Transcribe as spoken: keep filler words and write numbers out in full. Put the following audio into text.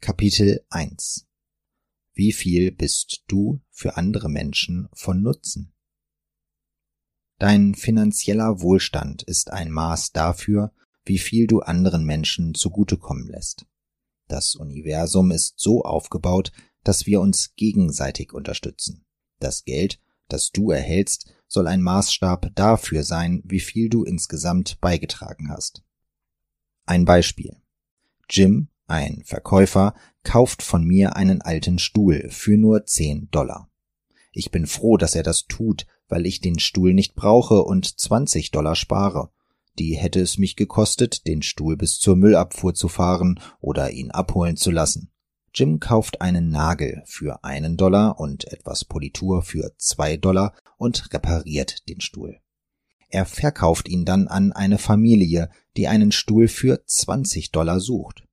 Kapitel eins. Wie viel bist du für andere Menschen von Nutzen? Dein finanzieller Wohlstand ist ein Maß dafür, wie viel du anderen Menschen zugutekommen lässt. Das Universum ist so aufgebaut, dass wir uns gegenseitig unterstützen. Das Geld, das du erhältst, soll ein Maßstab dafür sein, wie viel du insgesamt beigetragen hast. Ein Beispiel. Jim, ein Verkäufer, kauft von mir einen alten Stuhl für nur zehn Dollar. Ich bin froh, dass er das tut, weil ich den Stuhl nicht brauche und zwanzig Dollar spare. Die hätte es mich gekostet, den Stuhl bis zur Müllabfuhr zu fahren oder ihn abholen zu lassen. Jim kauft einen Nagel für einen Dollar und etwas Politur für zwei Dollar und repariert den Stuhl. Er verkauft ihn dann an eine Familie, die einen Stuhl für zwanzig Dollar sucht.